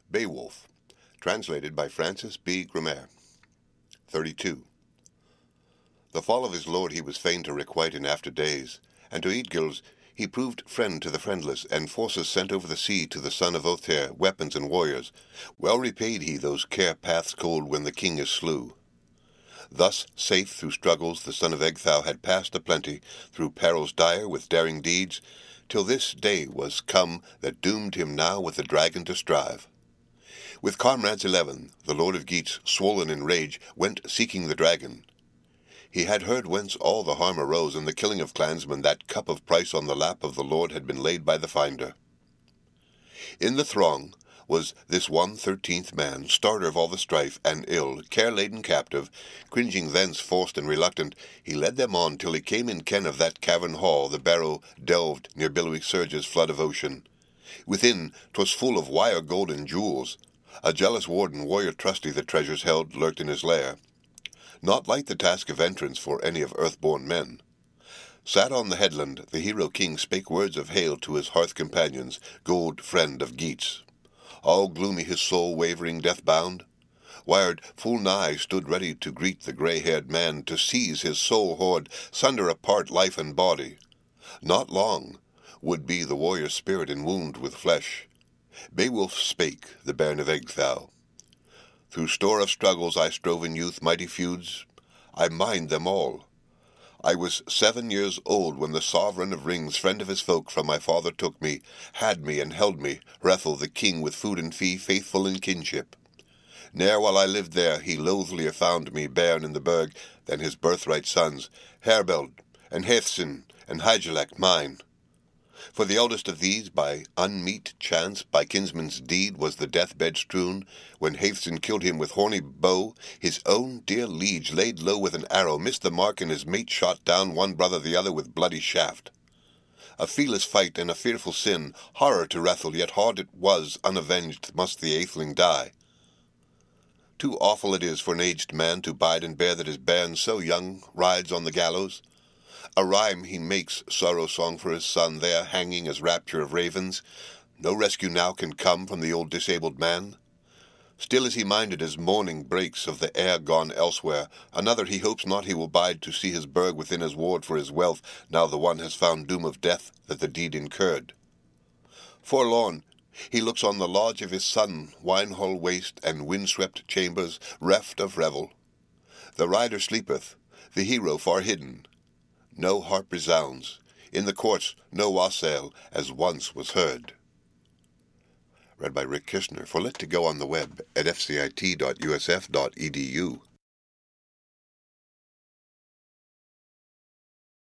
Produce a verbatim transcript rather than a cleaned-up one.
Beowulf, translated by Francis B. Grammer. thirty-two. The fall of his lord he was fain to requite in after days, and to Eadgils he proved friend to the friendless, and forces sent over the sea to the son of Othere, weapons and warriors. Well repaid he those care paths cold when the king is slew. Thus safe through struggles the son of Ecgtheow had passed a plenty, through perils dire with daring deeds, till this day was come that doomed him now with the dragon to strive. With comrades eleven, the lord of Geats, swollen in rage, went seeking the dragon. He had heard whence all the harm arose, and the killing of clansmen, that cup of price on the lap of the lord had been laid by the finder. In the throng was this one thirteenth man, starter of all the strife, and ill, care-laden captive. Cringing thence, forced and reluctant, he led them on till he came in ken of that cavern hall the barrow delved near billowy surges flood of ocean. Within, 'twas full of wire gold and jewels. A jealous warden, warrior trusty, the treasures held, lurked in his lair. Not light the task of entrance for any of earth-born men. Sat on the headland, the hero king spake words of hail to his hearth companions, gold friend of Geats. All gloomy his soul wavering death-bound, Wired full nigh stood ready to greet the grey-haired man, to seize his soul hoard, sunder apart life and body. Not long would be the warrior's spirit enwombed with flesh. Beowulf spake, the bairn of Ecgtheow. Through store of struggles I strove in youth, mighty feuds, I mind them all. I was seven years old when the sovereign of rings, friend of his folk, from my father took me, had me and held me, Hrethel the king, with food and fee, faithful in kinship. Ne'er while I lived there he loathlier found me, bairn in the burg, than his birthright sons, Herbeld, and Hæthcyn, and Hygelac mine. For the eldest of these, by unmeet chance, by kinsman's deed, was the deathbed strewn, when Hæthcyn killed him with horny bow, his own dear liege laid low with an arrow, missed the mark, and his mate shot down one brother the other with bloody shaft. A feeless fight and a fearful sin, horror to Hrethel, yet hard it was, unavenged must the atheling die. Too awful it is for an aged man to bide and bear that his bairn so young rides on the gallows. A rhyme he makes, sorrow-song for his son, there hanging as rapture of ravens. No rescue now can come from the old disabled man. Still is he minded as morning breaks of the heir gone elsewhere. Another he hopes not he will bide to see his burg within his ward for his wealth, now the one has found doom of death that the deed incurred. Forlorn, he looks on the lodge of his son, wine-hall waste and wind-swept chambers, reft of revel. The rider sleepeth, the hero far hidden. No harp resounds, in the courts no wassail, as once was heard. Read by Rick Kishner, for Lit to go on the web at f c i t dot u s f dot e d u.